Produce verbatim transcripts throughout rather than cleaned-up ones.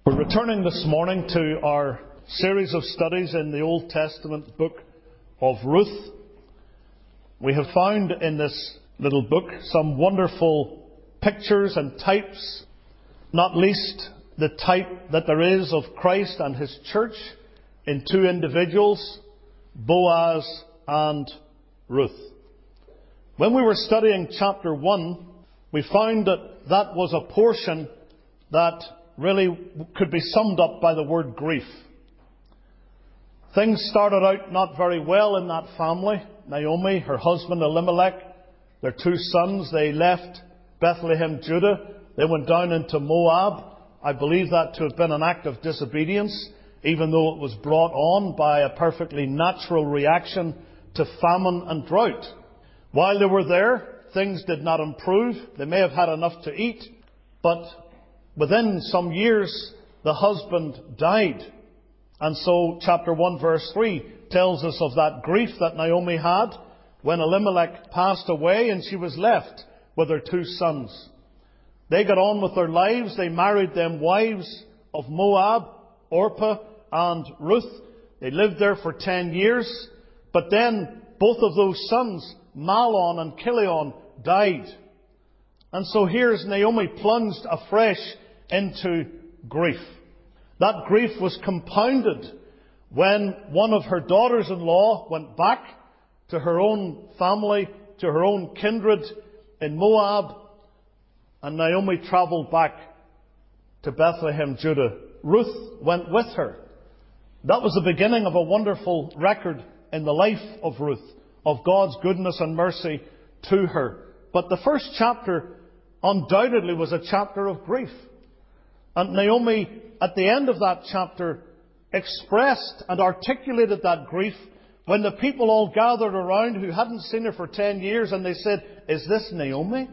We're returning this morning to our series of studies in the Old Testament book of Ruth. We have found in this little book some wonderful pictures and types, not least the type that there is of Christ and His church in two individuals, Boaz and Ruth. When we were studying chapter one, we found that that was a portion that really could be summed up by the word grief. Things started out not very well in that family. Naomi, her husband Elimelech, their two sons, they left Bethlehem, Judah. They went down into Moab. I believe that to have been an act of disobedience, even though it was brought on by a perfectly natural reaction to famine and drought. While they were there, things did not improve. They may have had enough to eat, but within some years, the husband died. And so chapter one verse three tells us of that grief that Naomi had when Elimelech passed away and she was left with her two sons. They got on with their lives. They married them wives of Moab, Orpah and Ruth. They lived there for ten years. But then both of those sons, Mahlon and Chilion, died. And so here's Naomi plunged afresh into grief. That grief was compounded when one of her daughters-in-law went back to her own family, to her own kindred in Moab, and Naomi travelled back to Bethlehem, Judah. Ruth went with her. That was the beginning of a wonderful record in the life of Ruth, of God's goodness and mercy to her. But the first chapter undoubtedly was a chapter of grief. And Naomi, at the end of that chapter, expressed and articulated that grief when the people all gathered around who hadn't seen her for ten years, and they said, "Is this Naomi?"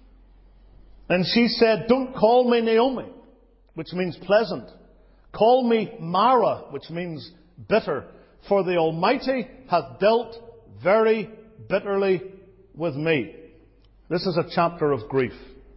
And she said, "Don't call me Naomi," which means pleasant. "Call me Mara," which means bitter. "For the Almighty hath dealt very bitterly with me." This is a chapter of grief.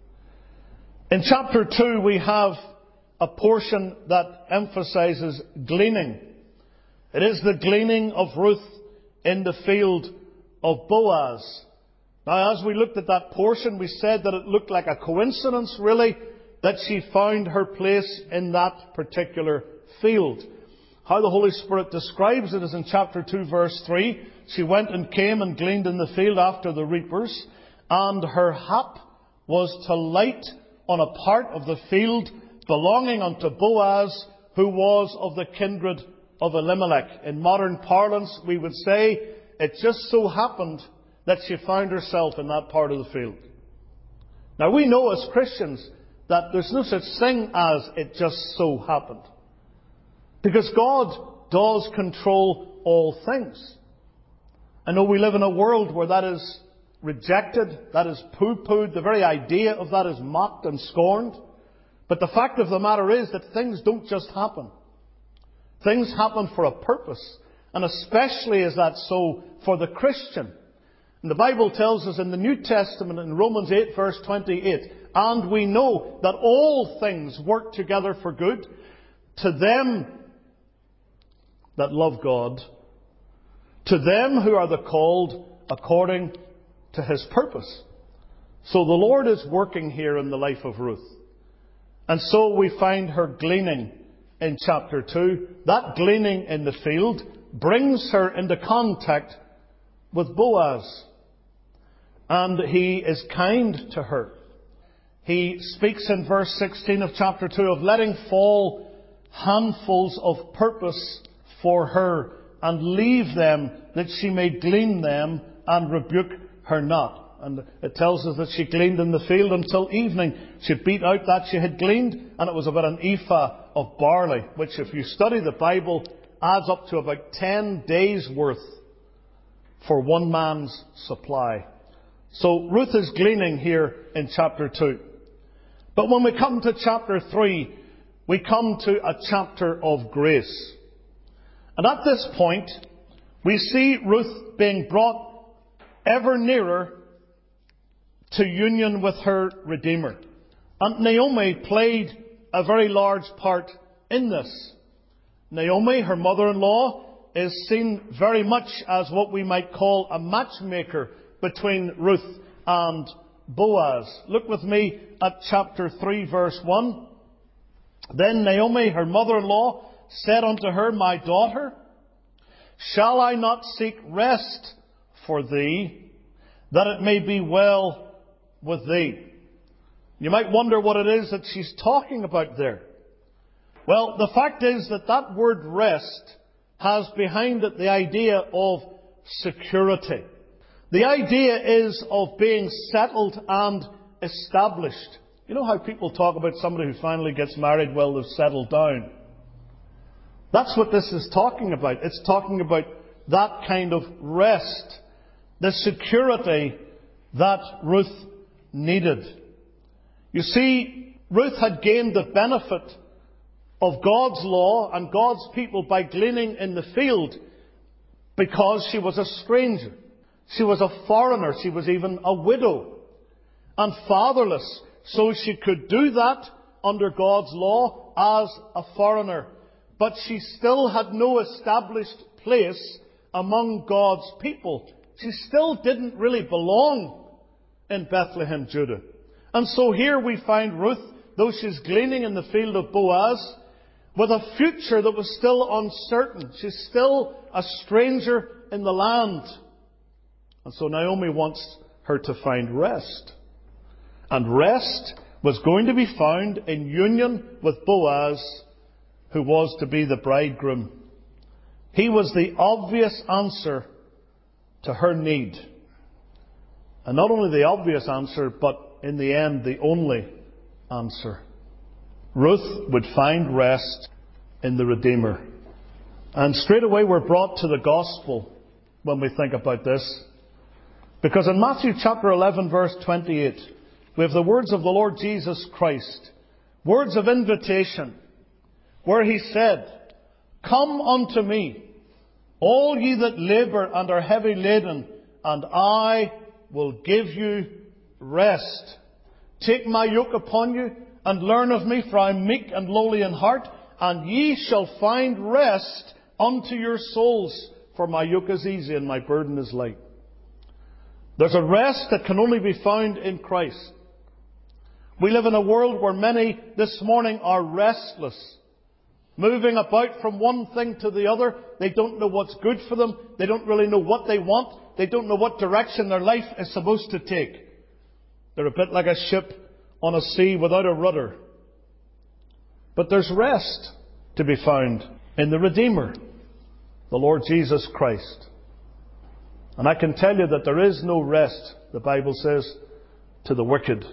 In chapter two, we have a portion that emphasizes gleaning. It is the gleaning of Ruth in the field of Boaz. Now, as we looked at that portion, we said that it looked like a coincidence, really, that she found her place in that particular field. How the Holy Spirit describes it is in chapter two, verse three. She went and came and gleaned in the field after the reapers, and her hap was to light on a part of the field belonging unto Boaz, who was of the kindred of Elimelech. In modern parlance, we would say it just so happened that she found herself in that part of the field. Now, we know as Christians that there's no such thing as it just so happened, because God does control all things. I know we live in a world where that is rejected, that is pooh-poohed, the very idea of that is mocked and scorned. But the fact of the matter is that things don't just happen. Things happen for a purpose, and especially is that so for the Christian. And the Bible tells us in the New Testament in Romans eight verse twenty-eight, "And we know that all things work together for good to them that love God, to them who are the called according to His purpose." So the Lord is working here in the life of Ruth. And so we find her gleaning in chapter two. That gleaning in the field brings her into contact with Boaz. And he is kind to her. He speaks in verse sixteen of chapter two of letting fall handfuls of purpose for her, and leave them that she may glean them, and rebuke her not. And it tells us that she gleaned in the field until evening. She beat out that she had gleaned, and it was about an ephah of barley, which, if you study the Bible, adds up to about ten days' worth for one man's supply. So Ruth is gleaning here in chapter two. But when we come to chapter three, we come to a chapter of grace. And at this point, we see Ruth being brought ever nearer to union with her Redeemer. And Naomi played a very large part in this. Naomi, her mother-in-law, is seen very much as what we might call a matchmaker between Ruth and Boaz. Look with me at chapter three, verse one. Then Naomi, her mother-in-law, said unto her, My daughter, shall I not seek rest for thee, that it may be well with thee? You might wonder what it is that she's talking about there. Well, the fact is that that word rest has behind it the idea of security. The idea is of being settled and established. You know how people talk about somebody who finally gets married, well, they've settled down. That's what this is talking about. It's talking about that kind of rest, the security that Ruth needed. You see, Ruth had gained the benefit of God's law and God's people by gleaning in the field because she was a stranger. She was a foreigner. She was even a widow and fatherless. So she could do that under God's law as a foreigner. But she still had no established place among God's people. She still didn't really belong in Bethlehem, Judah. And so here we find Ruth, though she's gleaning in the field of Boaz, with a future that was still uncertain. She's still a stranger in the land. And so Naomi wants her to find rest. And rest was going to be found in union with Boaz, who was to be the bridegroom. He was the obvious answer to her need. And not only the obvious answer, but in the end, the only answer. Ruth would find rest in the Redeemer. And straight away we're brought to the gospel when we think about this. Because in Matthew chapter eleven, verse twenty-eight, we have the words of the Lord Jesus Christ, words of invitation, where He said, Come unto me, all ye that labour and are heavy laden, and I will give you rest. Take my yoke upon you, and learn of me, for I am meek and lowly in heart, and ye shall find rest unto your souls, for my yoke is easy and my burden is light. There's a rest that can only be found in Christ. We live in a world where many this morning are restless, moving about from one thing to the other. They don't know what's good for them. They don't really know what they want. They don't know what direction their life is supposed to take. They're a bit like a ship on a sea without a rudder. But there's rest to be found in the Redeemer, the Lord Jesus Christ. And I can tell you that there is no rest, the Bible says, to the wicked.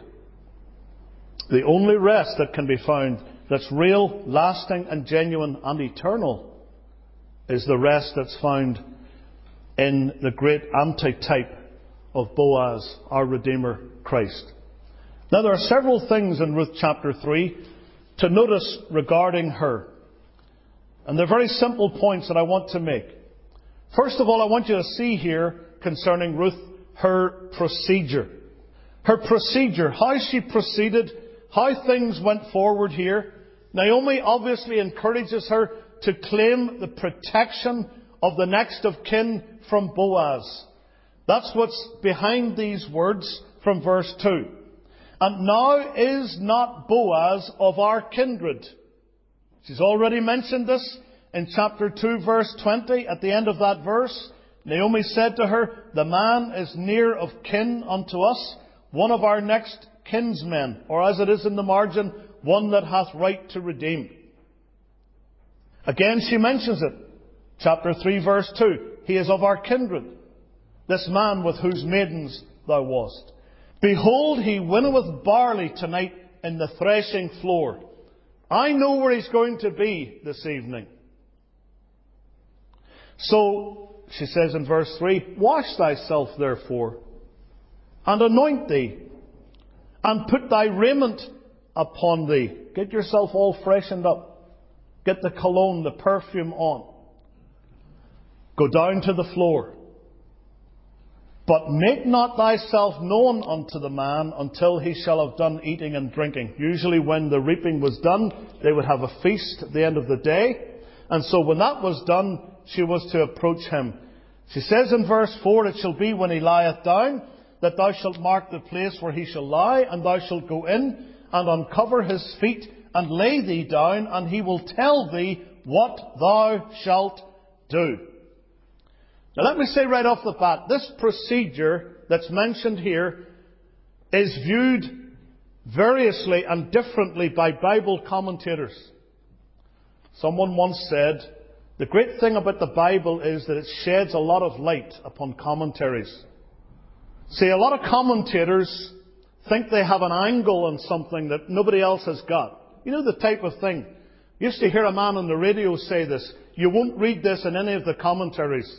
The only rest that can be found that's real, lasting and genuine and eternal is the rest that's found in the great antitype of Boaz, our Redeemer, Christ. Now there are several things in Ruth chapter three to notice regarding her. And they're very simple points that I want to make. First of all, I want you to see here concerning Ruth, her procedure. Her procedure, how she proceeded, how things went forward here. Naomi obviously encourages her to claim the protection of the next of kin from Boaz. That's what's behind these words from verse two. And now is not Boaz of our kindred. She's already mentioned this in chapter two, verse twenty. At the end of that verse, Naomi said to her, The man is near of kin unto us, one of our next kinsmen, or as it is in the margin, one that hath right to redeem. Again she mentions it. Chapter three, verse two. He is of our kindred, this man with whose maidens thou wast. Behold, he winnoweth barley tonight in the threshing floor. I know where he's going to be this evening. So, she says in verse three, Wash thyself therefore, and anoint thee, and put thy raiment upon thee. Get yourself all freshened up. Get the cologne, the perfume on. Go down to the floor. But make not thyself known unto the man until he shall have done eating and drinking. Usually when the reaping was done, they would have a feast at the end of the day. And so when that was done, she was to approach him. She says in verse four, It shall be when he lieth down, that thou shalt mark the place where he shall lie, and thou shalt go in and uncover his feet, and lay thee down, and he will tell thee what thou shalt do. Now let me say right off the bat, this procedure that's mentioned here is viewed variously and differently by Bible commentators. Someone once said, the great thing about the Bible is that it sheds a lot of light upon commentaries. See, a lot of commentators think they have an angle on something that nobody else has got. You know the type of thing. I used to hear a man on the radio say this, you won't read this in any of the commentaries.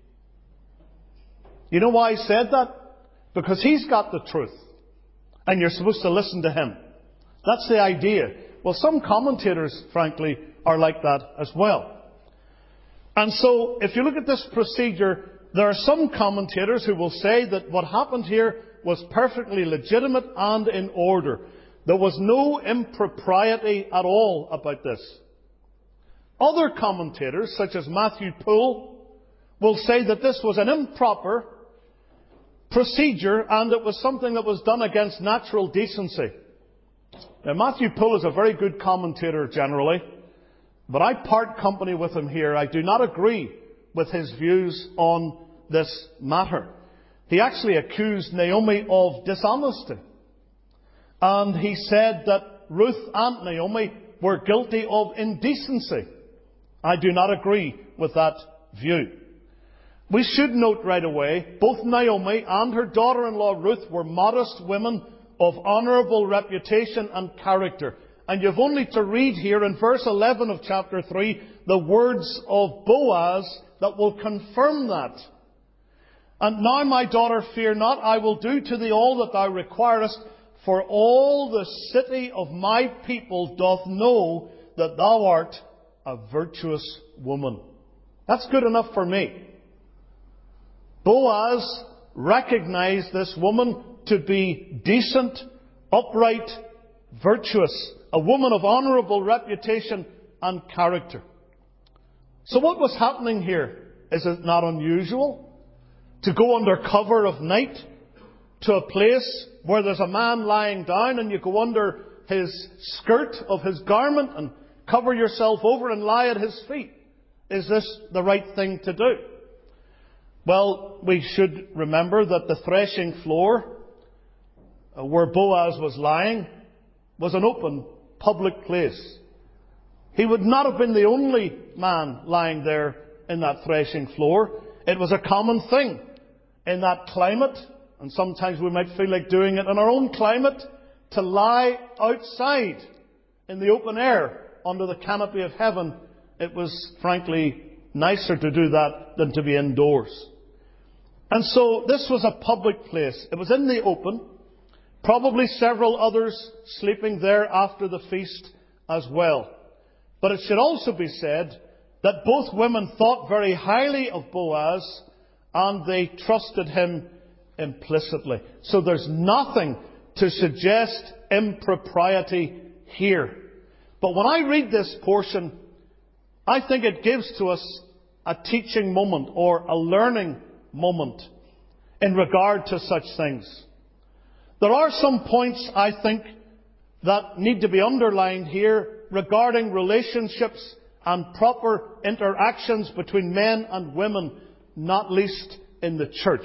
You know why he said that? Because he's got the truth. And you're supposed to listen to him. That's the idea. Well, some commentators, frankly, are like that as well. And so, if you look at this procedure, there are some commentators who will say that what happened here was perfectly legitimate and in order. There was no impropriety at all about this. Other commentators, such as Matthew Poole, will say that this was an improper procedure and it was something that was done against natural decency. Now, Matthew Poole is a very good commentator generally, but I part company with him here. I do not agree with his views on this matter. He actually accused Naomi of dishonesty. And he said that Ruth and Naomi were guilty of indecency. I do not agree with that view. We should note right away, both Naomi and her daughter-in-law Ruth were modest women of honourable reputation and character. And you've only to read here in verse eleven of chapter three the words of Boaz that will confirm that. And now, my daughter, fear not, I will do to thee all that thou requirest, for all the city of my people doth know that thou art a virtuous woman. That's good enough for me. Boaz recognized this woman to be decent, upright, virtuous, a woman of honourable reputation and character. So what was happening here? Is it not unusual to go under cover of night to a place where there's a man lying down and you go under his skirt of his garment and cover yourself over and lie at his feet? Is this the right thing to do? Well, we should remember that the threshing floor where Boaz was lying was an open public place. He would not have been the only man lying there in that threshing floor. It was a common thing in that climate, and sometimes we might feel like doing it in our own climate, to lie outside in the open air under the canopy of heaven. It was frankly nicer to do that than to be indoors. And so this was a public place. It was in the open. Probably several others sleeping there after the feast as well. But it should also be said that both women thought very highly of Boaz and they trusted him implicitly. So there's nothing to suggest impropriety here. But when I read this portion, I think it gives to us a teaching moment or a learning moment in regard to such things. There are some points, I think, that need to be underlined here regarding relationships and proper interactions between men and women, not least in the church.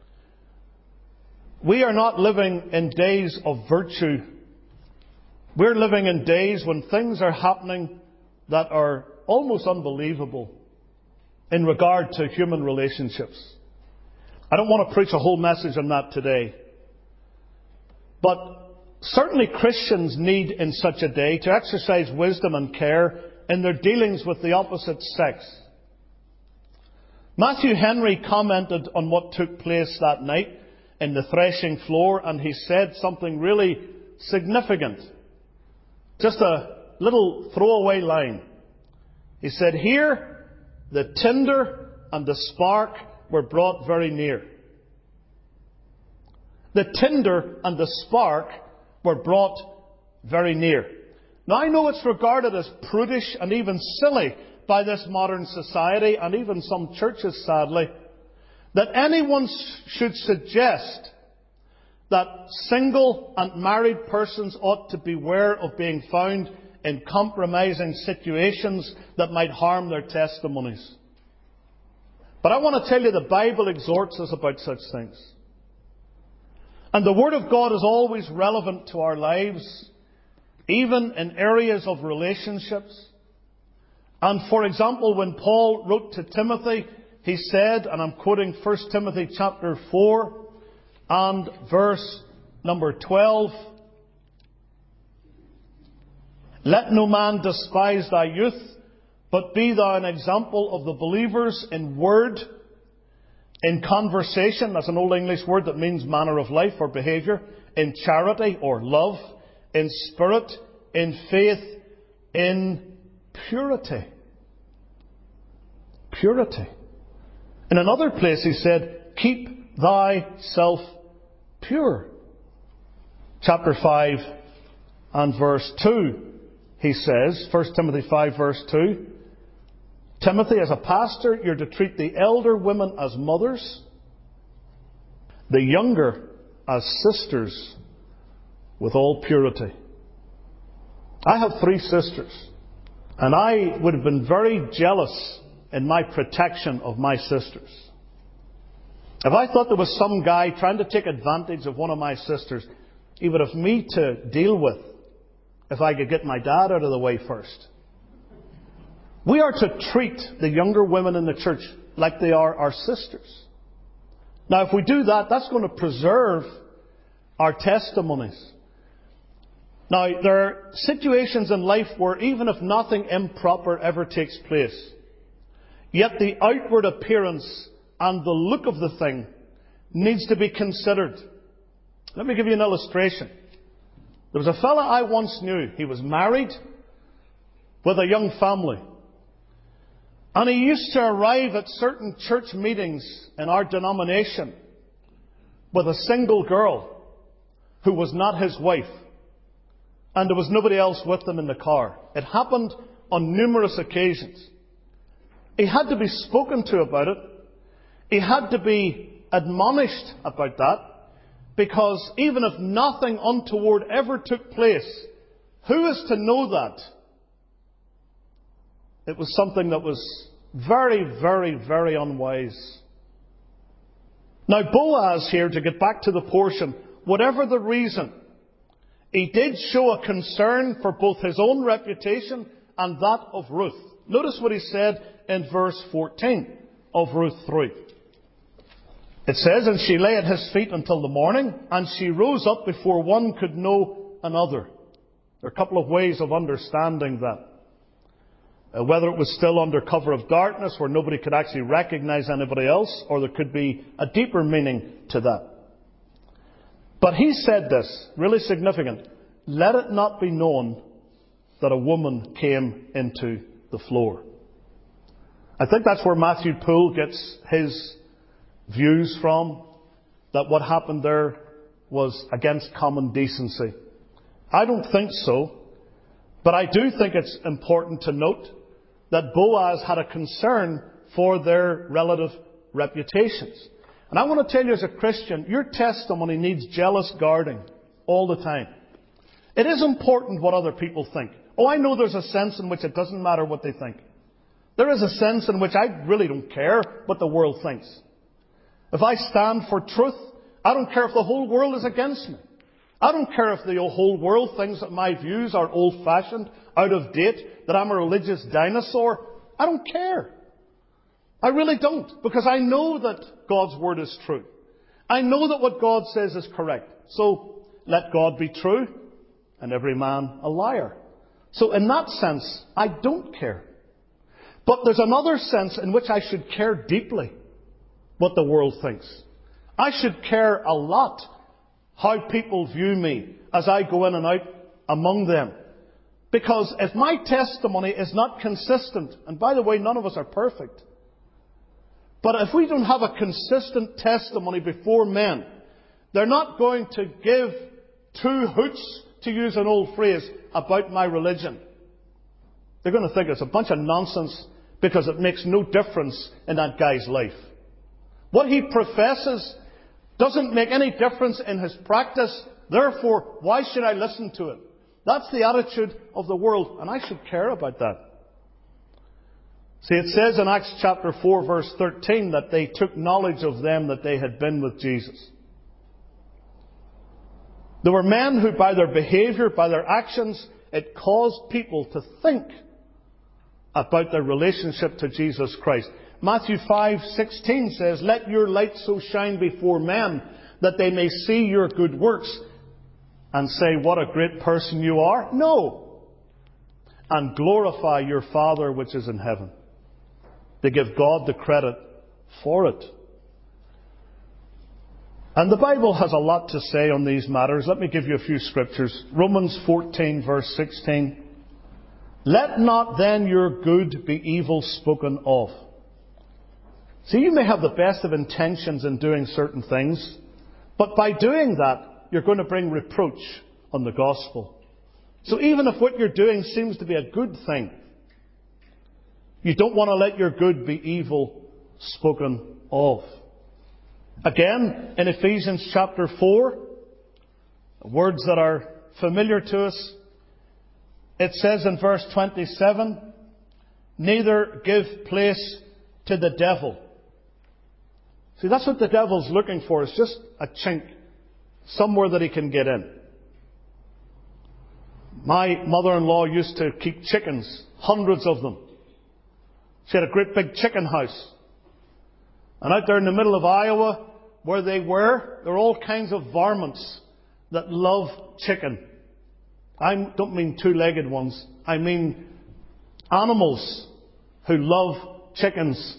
We are not living in days of virtue. We're living in days when things are happening that are almost unbelievable in regard to human relationships. I don't want to preach a whole message on that today. But certainly Christians need in such a day to exercise wisdom and care in their dealings with the opposite sex. Matthew Henry commented on what took place that night in the threshing floor, and he said something really significant. Just a little throwaway line. He said, "Here the tinder and the spark were brought very near." The tinder and the spark were brought very near. Now I know it's regarded as prudish and even silly by this modern society, and even some churches, sadly, that anyone should suggest that single and married persons ought to beware of being found in compromising situations that might harm their testimonies. But I want to tell you, the Bible exhorts us about such things. And the Word of God is always relevant to our lives, even in areas of relationships. And for example, when Paul wrote to Timothy, he said, and I'm quoting First Timothy chapter four and verse number twelve, "Let no man despise thy youth, but be thou an example of the believers in word, in conversation," that's an Old English word that means manner of life or behaviour, "in charity or love, in spirit, in faith, in purity." Purity. In another place he said, "Keep thyself pure." Chapter five and verse two, he says, First Timothy five verse two, "Timothy, as a pastor, you're to treat the elder women as mothers, the younger as sisters, with all purity." I have three sisters, and I would have been very jealous in my protection of my sisters. If I thought there was some guy trying to take advantage of one of my sisters, he would have me to deal with if I could get my dad out of the way first. We are to treat the younger women in the church like they are our sisters. Now, if we do that, that's going to preserve our testimonies. Now, there are situations in life where even if nothing improper ever takes place, yet the outward appearance and the look of the thing needs to be considered. Let me give you an illustration. There was a fellow I once knew. He was married with a young family. And he used to arrive at certain church meetings in our denomination with a single girl who was not his wife. And there was nobody else with them in the car. It happened on numerous occasions. He had to be spoken to about it. He had to be admonished about that. Because even if nothing untoward ever took place, who is to know that? It was something that was very, very, very unwise. Now Boaz here, to get back to the portion, whatever the reason, he did show a concern for both his own reputation and that of Ruth. Notice what he said in verse fourteen of Ruth three. It says, "And she lay at his feet until the morning, and she rose up before one could know another." There are a couple of ways of understanding that. Uh, whether it was still under cover of darkness, where nobody could actually recognize anybody else, or there could be a deeper meaning to that. But he said this, really significant: "Let it not be known that a woman came into the floor." I think that's where Matthew Poole gets his views from, that what happened there was against common decency. I don't think so, but I do think it's important to note that Boaz had a concern for their relative reputations. And I want to tell you, as a Christian, your testimony needs jealous guarding all the time. It is important what other people think. Oh, I know there's a sense in which it doesn't matter what they think. There is a sense in which I really don't care what the world thinks. If I stand for truth, I don't care if the whole world is against me. I don't care if the whole world thinks that my views are old-fashioned, out of date, that I'm a religious dinosaur. I don't care. I really don't, because I know that God's Word is true. I know that what God says is correct. So, let God be true, and every man a liar. So in that sense, I don't care. But there's another sense in which I should care deeply what the world thinks. I should care a lot how people view me as I go in and out among them. Because if my testimony is not consistent, and by the way, none of us are perfect, but if we don't have a consistent testimony before men, They're not going to give two hoots, to use an old phrase, about my religion. They're going to think it's a bunch of nonsense because it makes no difference in that guy's life. What he professes doesn't make any difference in his practice. Therefore, why should I listen to it? That's the attitude of the world, and I should care about that. See, it says in Acts chapter four, verse thirteen, that they took knowledge of them that they had been with Jesus. There were men who, by their behaviour, by their actions, it caused people to think about their relationship to Jesus Christ. Matthew five sixteen says, "Let your light so shine before men that they may see your good works and say, 'What a great person you are.' No. And glorify your Father which is in heaven." They give God the credit for it. And the Bible has a lot to say on these matters. Let me give you a few scriptures. Romans fourteen, verse sixteen. "Let not then your good be evil spoken of." See, you may have the best of intentions in doing certain things, but by doing that, you're going to bring reproach on the gospel. So even if what you're doing seems to be a good thing, you don't want to let your good be evil spoken of. Again, in Ephesians chapter four, words that are familiar to us, it says in verse twenty-seven, "Neither give place to the devil." See, that's what the devil's looking for, is just a chink, somewhere that he can get in. My mother-in-law used to keep chickens, hundreds of them. She had a great big chicken house. And out there in the middle of Iowa, where they were, there were all kinds of varmints that love chicken. I don't mean two-legged ones. I mean animals who love chickens.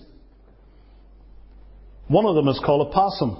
One of them is called a possum.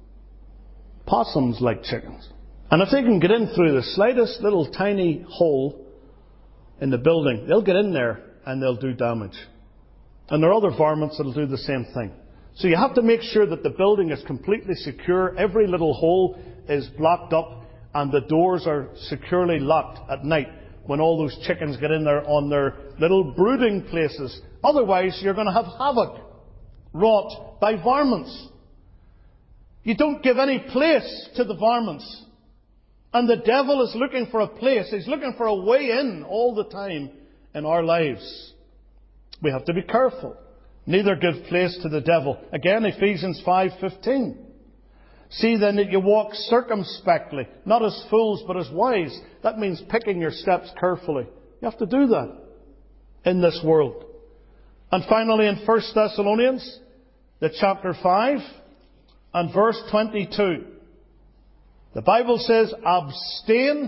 Possums like chickens. And if they can get in through the slightest little tiny hole in the building, they'll get in there and they'll do damage. And there are other varmints that will do the same thing. So you have to make sure that the building is completely secure. Every little hole is blocked up and the doors are securely locked at night when all those chickens get in there on their little brooding places. Otherwise, you're going to have havoc wrought by varmints. You don't give any place to the varmints. And the devil is looking for a place. He's looking for a way in all the time in our lives. We have to be careful. Neither give place to the devil. Again, Ephesians five fifteen. "See then that you walk circumspectly, not as fools but as wise." That means picking your steps carefully. You have to do that in this world. And finally in First Thessalonians, the chapter five and verse twenty-two. The Bible says, "Abstain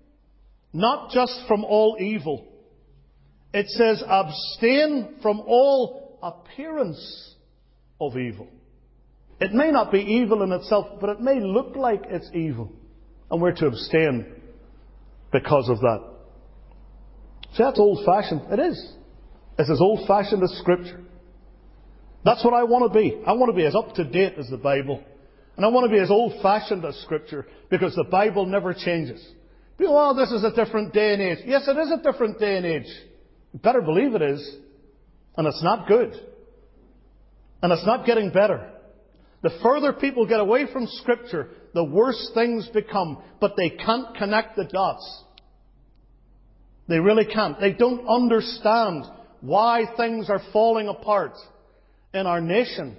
not just from all evil." It says, "Abstain from all appearance of evil." It may not be evil in itself, but it may look like it's evil. And we're to abstain because of that. See, that's old-fashioned. It is. It's as old-fashioned as Scripture. That's what I want to be. I want to be as up-to-date as the Bible. And I want to be as old-fashioned as Scripture, because the Bible never changes. People, "Oh, this is a different day and age." Yes, it is a different day and age. You better believe it is. And it's not good. And it's not getting better. The further people get away from Scripture, the worse things become. But they can't connect the dots. They really can't. They don't understand why things are falling apart in our nation.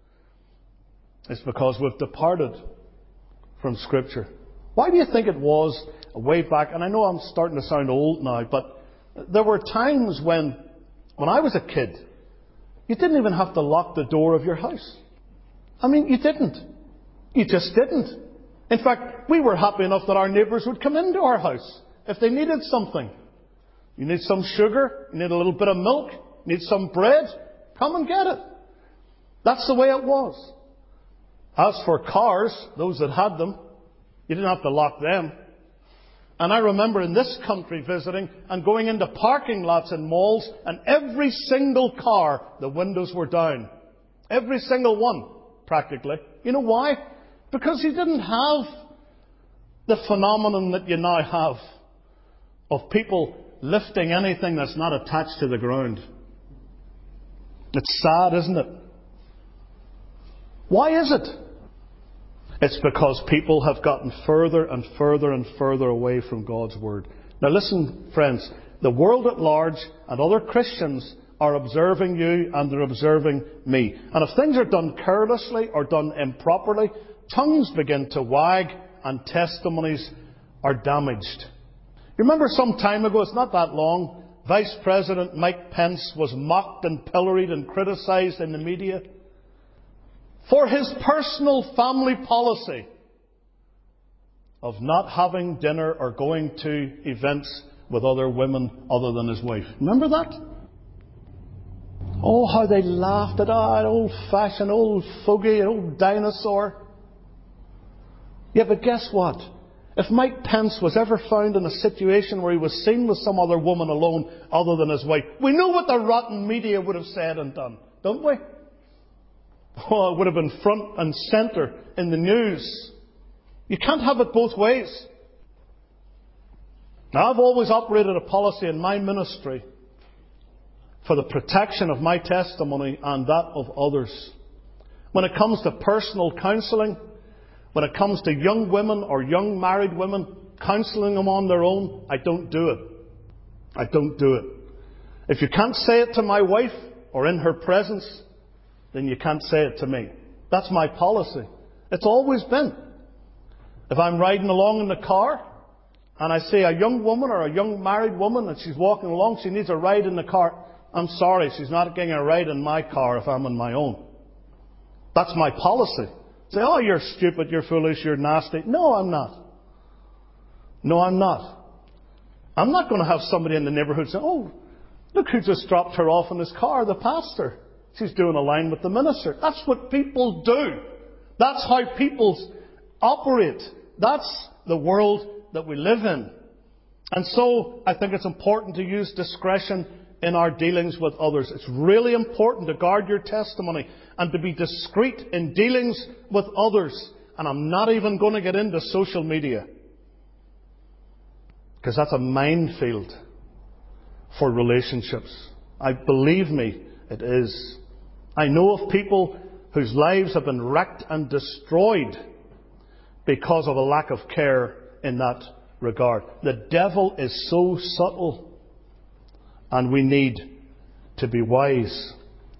It's because we've departed from Scripture. Why do you think it was way back? And I know I'm starting to sound old now, but there were times when, when I was a kid, you didn't even have to lock the door of your house. I mean, you didn't. You just didn't. In fact, we were happy enough that our neighbours would come into our house if they needed something. You need some sugar, you need a little bit of milk, you need some bread, come and get it. That's the way it was. As for cars, those that had them, you didn't have to lock them. And I remember in this country visiting and going into parking lots in malls, and every single car, the windows were down. Every single one, practically. You know why? Because he didn't have the phenomenon that you now have of people lifting anything that's not attached to the ground. It's sad, isn't it? Why is it? It's because people have gotten further and further and further away from God's Word. Now listen, friends, the world at large and other Christians are observing you and they're observing me. And if things are done carelessly or done improperly, tongues begin to wag and testimonies are damaged. You remember some time ago, it's not that long, Vice President Mike Pence was mocked and pilloried and criticised in the media for his personal family policy of not having dinner or going to events with other women other than his wife. Remember that? Oh, how they laughed at that old-fashioned, old fogey, old dinosaur. Yeah, but guess what? If Mike Pence was ever found in a situation where he was seen with some other woman alone other than his wife, we know what the rotten media would have said and done, don't we? Oh, it would have been front and centre in the news. You can't have it both ways. Now, I've always operated a policy in my ministry for the protection of my testimony and that of others. When it comes to personal counselling, when it comes to young women or young married women, counselling them on their own, I don't do it. I don't do it. If you can't say it to my wife or in her presence, then you can't say it to me. That's my policy. It's always been. If I'm riding along in the car and I see a young woman or a young married woman and she's walking along, she needs a ride in the car, I'm sorry, she's not getting a ride in my car if I'm on my own. That's my policy. Say, oh, you're stupid, you're foolish, you're nasty. No, I'm not. No, I'm not. I'm not going to have somebody in the neighbourhood say, oh, look who just dropped her off in his car, the pastor. She's doing a line with the minister. That's what people do. That's how people operate. That's the world that we live in. And so I think it's important to use discretion in our dealings with others. It's really important to guard your testimony and to be discreet in dealings with others. And I'm not even going to get into social media, because that's a minefield for relationships. I believe me, it is. I know of people whose lives have been wrecked and destroyed because of a lack of care in that regard. The devil is so subtle, and we need to be wise.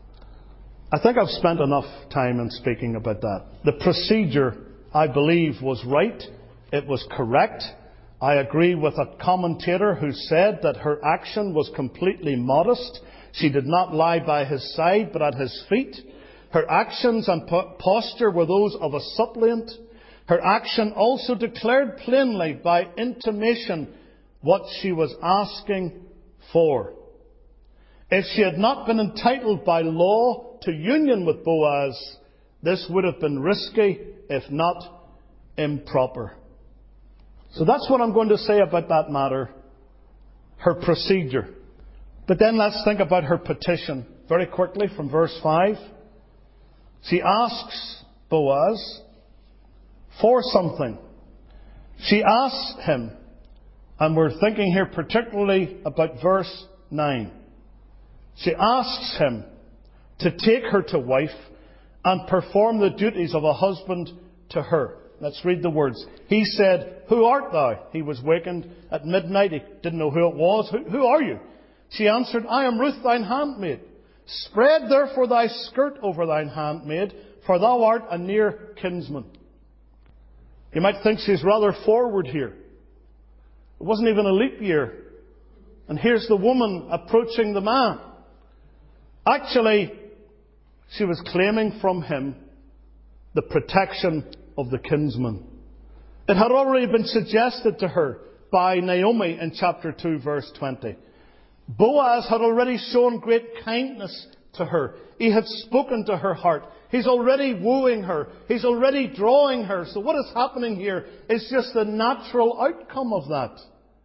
I think I've spent enough time in speaking about that. The procedure, I believe, was right. It was correct. I agree with a commentator who said that her action was completely modest. She did not lie by his side, but at his feet. Her actions and posture were those of a suppliant. Her action also declared plainly by intimation what she was asking for. If she had not been entitled by law to union with Boaz, this would have been risky, if not improper. So that's what I'm going to say about that matter. Her procedure. But then let's think about her petition very quickly from verse five. She asks Boaz for something. She asks him, and we're thinking here particularly about verse nine. She asks him to take her to wife and perform the duties of a husband to her. Let's read the words. He said, "Who art thou?" He was wakened at midnight. He didn't know who it was. Who, who are you? She answered, "I am Ruth, thine handmaid. Spread therefore thy skirt over thine handmaid, for thou art a near kinsman." You might think she's rather forward here. It wasn't even a leap year. And here's the woman approaching the man. Actually, she was claiming from him the protection of the kinsman. It had already been suggested to her by Naomi in chapter two, verse twenty. Boaz had already shown great kindness to her. He had spoken to her heart. He's already wooing her. He's already drawing her. So what is happening here is just the natural outcome of that.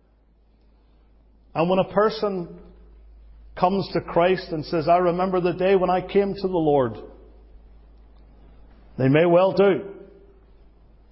And when a person comes to Christ and says, "I remember the day when I came to the Lord," they may well do.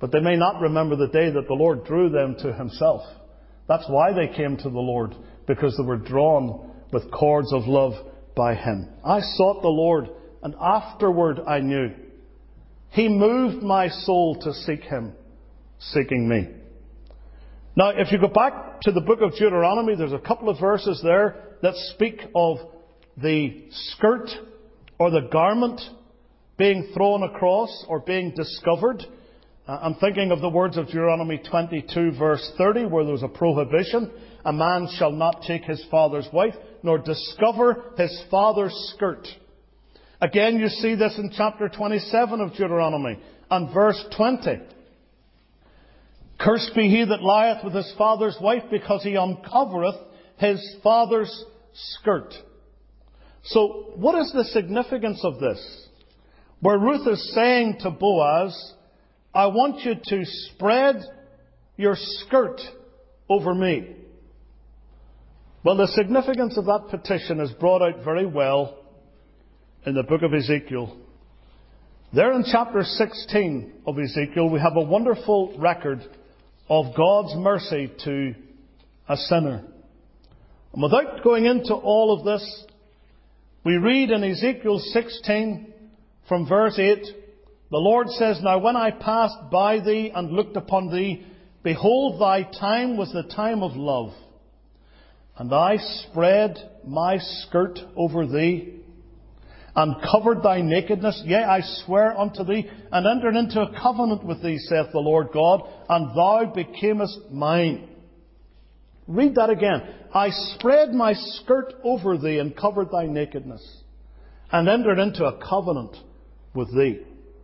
but they may not remember the day that the Lord drew them to Himself. That's why they came to the Lord, because they were drawn with cords of love by Him. I sought the Lord, and afterward I knew. He moved my soul to seek Him, seeking me. Now, if you go back to the book of Deuteronomy, there's a couple of verses there that speak of the skirt or the garment being thrown across or being discovered. Uh, I'm thinking of the words of Deuteronomy twenty-two, verse thirty, where there's a prohibition. A man shall not take his father's wife, nor discover his father's skirt. Again, you see this in chapter twenty-seven of Deuteronomy and verse twenty. Cursed be he that lieth with his father's wife, because he uncovereth his father's skirt. So, what is the significance of this? Where Ruth is saying to Boaz, I want you to spread your skirt over me. Well, the significance of that petition is brought out very well in the book of Ezekiel. There in chapter sixteen of Ezekiel, we have a wonderful record of God's mercy to a sinner. And without going into all of this, we read in Ezekiel sixteen from verse eight, the Lord says, Now when I passed by thee and looked upon thee, behold, thy time was the time of love. And I spread my skirt over thee, and covered thy nakedness. Yea, I swear unto thee, and entered into a covenant with thee, saith the Lord God, and thou becamest mine. Read that again. I spread my skirt over thee, and covered thy nakedness, and entered into a covenant with thee.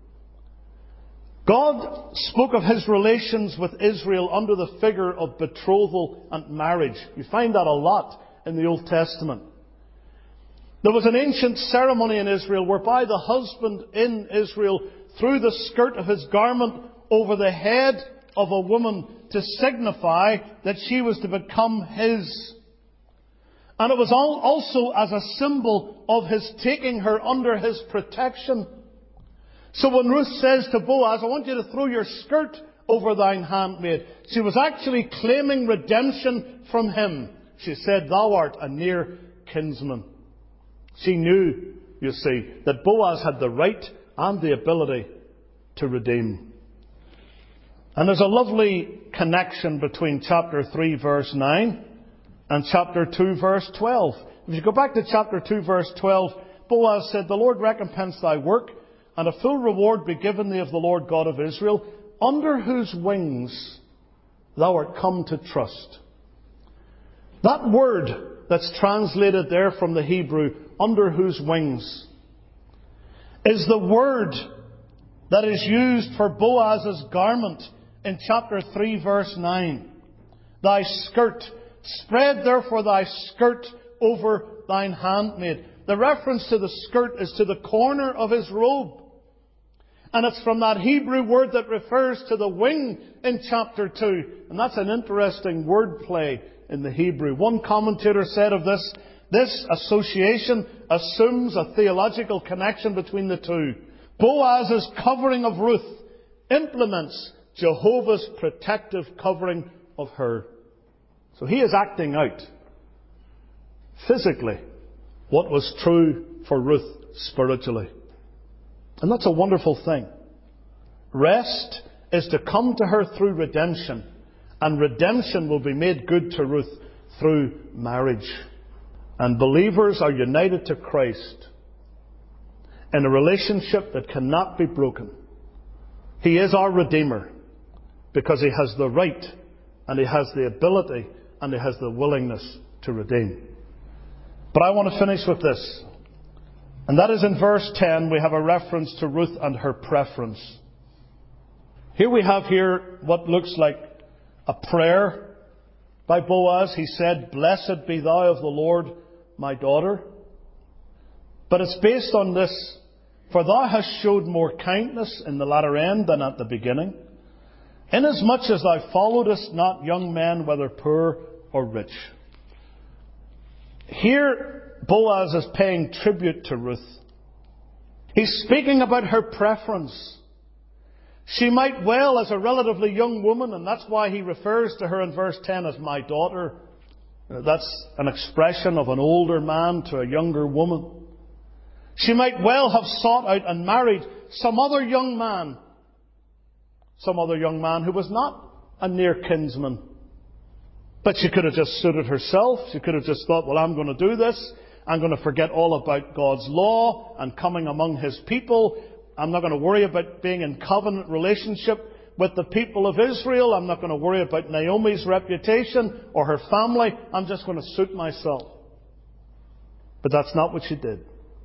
God spoke of His relations with Israel under the figure of betrothal and marriage. You find that a lot in the Old Testament. There was an ancient ceremony in Israel whereby the husband in Israel threw the skirt of his garment over the head of a woman to signify that she was to become his. And it was also as a symbol of his taking her under his protection. So when Ruth says to Boaz, I want you to throw your skirt over thine handmaid, she was actually claiming redemption from him. She said, Thou art a near kinsman. She knew, you see, that Boaz had the right and the ability to redeem. And there's a lovely connection between chapter three, verse nine and chapter two, verse twelve. If you go back to chapter two, verse twelve, Boaz said, The Lord recompense thy work, and a full reward be given thee of the Lord God of Israel, under whose wings thou art come to trust. That word that's translated there from the Hebrew, under whose wings, is the word that is used for Boaz's garment in chapter three, verse nine. Thy skirt, spread therefore thy skirt over thine handmaid. The reference to the skirt is to the corner of his robe. And it's from that Hebrew word that refers to the wing in chapter two. And that's an interesting word play in the Hebrew. One commentator said of this, this association assumes a theological connection between the two. Boaz's covering of Ruth implements Jehovah's protective covering of her. So he is acting out physically what was true for Ruth spiritually. And that's a wonderful thing. Rest is to come to her through redemption. And redemption will be made good to Ruth through marriage. And believers are united to Christ in a relationship that cannot be broken. He is our Redeemer because He has the right and He has the ability and He has the willingness to redeem. But I want to finish with this. And that is in verse ten, we have a reference to Ruth and her preference. Here we have here what looks like a prayer by Boaz. He said, Blessed be thou of the Lord, my daughter. But it's based on this, For thou hast showed more kindness in the latter end than at the beginning, inasmuch as thou followedest not young men, whether poor or rich. Here, Boaz is paying tribute to Ruth. He's speaking about her preference. She might well, as a relatively young woman, and that's why he refers to her in verse ten as my daughter. That's an expression of an older man to a younger woman. She might well have sought out and married some other young man. Some other young man who was not a near kinsman. But she could have just suited herself. She could have just thought, well, I'm going to do this. I'm going to forget all about God's law and coming among His people. I'm not going to worry about being in covenant relationship with the people of Israel. I'm not going to worry about Naomi's reputation or her family. I'm just going to suit myself. But that's not what she did.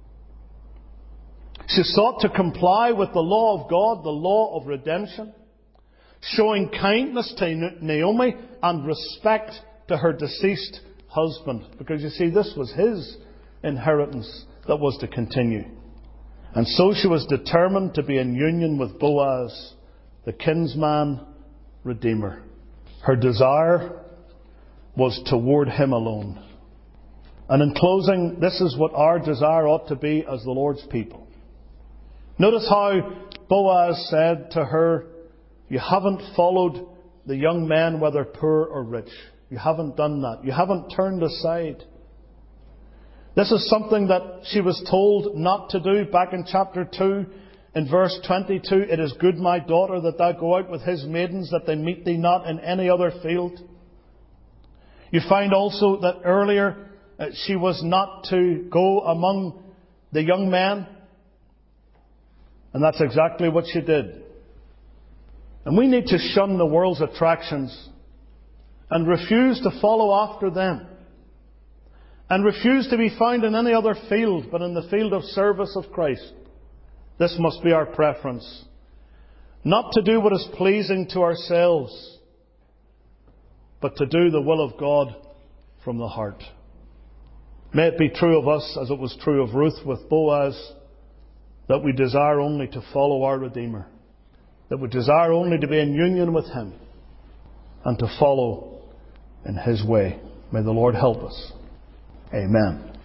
She sought to comply with the law of God, the law of redemption, showing kindness to Naomi and respect to her deceased husband. Because you see, this was his inheritance that was to continue. And so she was determined to be in union with Boaz, the kinsman redeemer. Her desire was toward him alone. And in closing, this is what our desire ought to be as the Lord's people. Notice how Boaz said to her, you haven't followed the young men, whether poor or rich. You haven't done that. You haven't turned aside. This is something that she was told not to do back in chapter two. In verse twenty-two, it is good, my daughter, that thou go out with his maidens, that they meet thee not in any other field. You find also that earlier uh, she was not to go among the young men. And that's exactly what she did. And we need to shun the world's attractions and refuse to follow after them. And refuse to be found in any other field but in the field of service of Christ. This must be our preference. Not to do what is pleasing to ourselves, but to do the will of God from the heart. May it be true of us as it was true of Ruth with Boaz, that we desire only to follow our Redeemer. That we desire only to be in union with Him and to follow in His way. May the Lord help us. Amen.